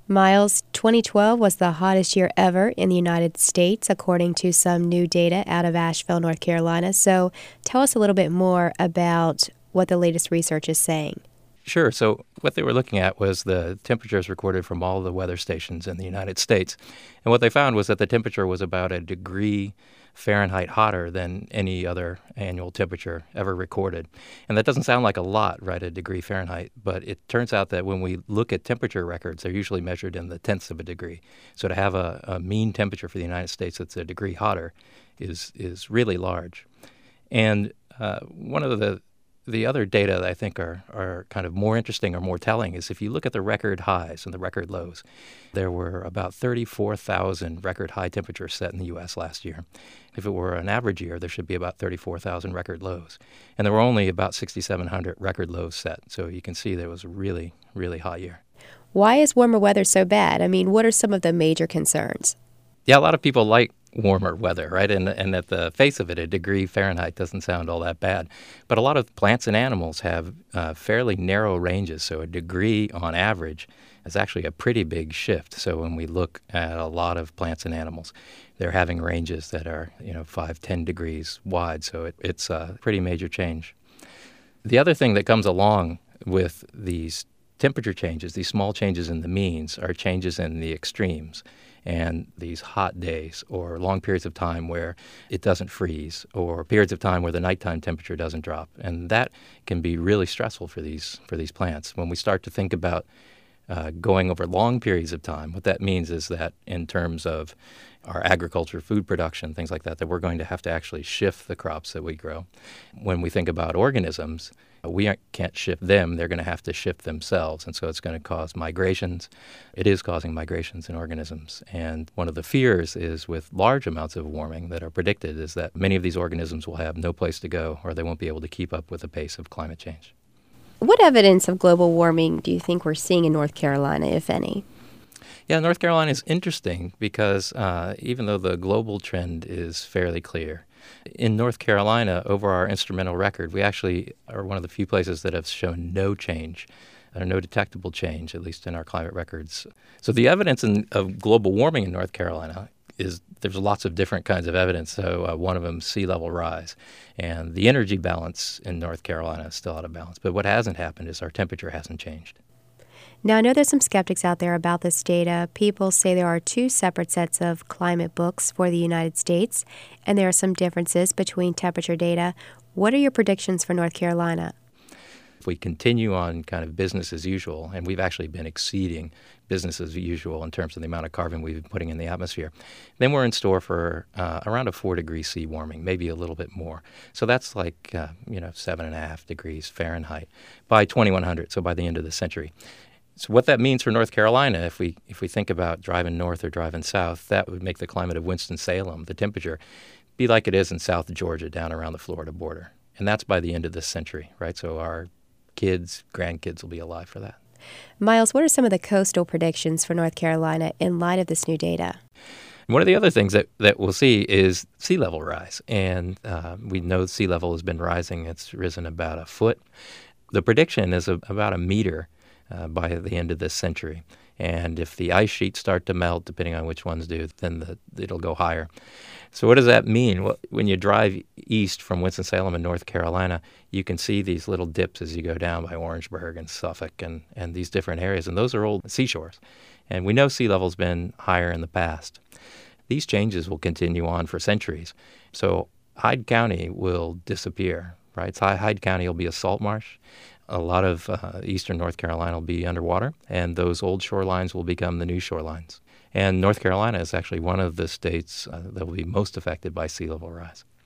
Miles, 2012 was the hottest year ever in the United States, according to some new data out of Asheville, North Carolina. So tell us a little bit more about what the latest research is saying. Sure. So what they were looking at was the temperatures recorded from all the weather stations in the United States. And what they found was that the temperature was about a degree Fahrenheit hotter than any other annual temperature ever recorded. And that doesn't sound like a lot, right, a degree Fahrenheit, but it turns out that when we look at temperature records, they're usually measured in the tenths of a degree. So to have a mean temperature for the United States that's a degree hotter is really large. And one of the other data that I think are kind of more interesting or more telling is if you look at the record highs and the record lows, there were about 34,000 record high temperatures set in the U.S. last year. If it were an average year, there should be about 34,000 record lows. And there were only about 6,700 record lows set. So you can see that it was a really, really hot year. Why is warmer weather so bad? I mean, what are some of the major concerns? Yeah, a lot of people like warmer weather, right? And at the face of it, a degree Fahrenheit doesn't sound all that bad. But a lot of plants and animals have fairly narrow ranges, so a degree on average is actually a pretty big shift. So when we look at a lot of plants and animals, they're having ranges that are 5, 10 degrees wide, so it's a pretty major change. The other thing that comes along with these temperature changes, these small changes in the means, are changes in the extremes. And these hot days or long periods of time where it doesn't freeze or periods of time where the nighttime temperature doesn't drop. And that can be really stressful for these plants. When we start to think about going over long periods of time, what that means is that in terms of our agriculture, food production, things like that we're going to have to actually shift the crops that we grow. When we think about organisms, we can't shift them. They're going to have to shift themselves. And so it's going to cause migrations. It is causing migrations in organisms. And one of the fears is with large amounts of warming that are predicted is that many of these organisms will have no place to go or they won't be able to keep up with the pace of climate change. What evidence of global warming do you think we're seeing in North Carolina, if any? Yeah, North Carolina is interesting because even though the global trend is fairly clear, in North Carolina, over our instrumental record, we actually are one of the few places that have shown no change, or no detectable change, at least in our climate records. So the evidence of global warming in North Carolina is there's lots of different kinds of evidence. So one of them, sea level rise. And the energy balance in North Carolina is still out of balance. But what hasn't happened is our temperature hasn't changed. Now, I know there's some skeptics out there about this data. People say there are two separate sets of climate books for the United States, and there are some differences between temperature data. What are your predictions for North Carolina? If we continue on kind of business as usual, and we've actually been exceeding business as usual in terms of the amount of carbon we've been putting in the atmosphere, then we're in store for around a 4-degree C warming, maybe a little bit more. So that's like 7.5 degrees Fahrenheit by 2100, so by the end of the century. So what that means for North Carolina, if we think about driving north or driving south, that would make the climate of Winston-Salem, the temperature, be like it is in South Georgia down around the Florida border. And that's by the end of this century, right? So our kids, grandkids will be alive for that. Miles, what are some of the coastal predictions for North Carolina in light of this new data? One of the other things that we'll see is sea level rise. And we know sea level has been rising. It's risen about a foot. The prediction is about a meter by the end of this century. And if the ice sheets start to melt, depending on which ones do, then it'll go higher. So what does that mean? Well, when you drive east from Winston-Salem in North Carolina, you can see these little dips as you go down by Orangeburg and Suffolk and these different areas. And those are old seashores. And we know sea level's been higher in the past. These changes will continue on for centuries. So Hyde County will disappear, right? So Hyde County will be a salt marsh. A lot of eastern North Carolina will be underwater, and those old shorelines will become the new shorelines. And North Carolina is actually one of the states that will be most affected by sea level rise.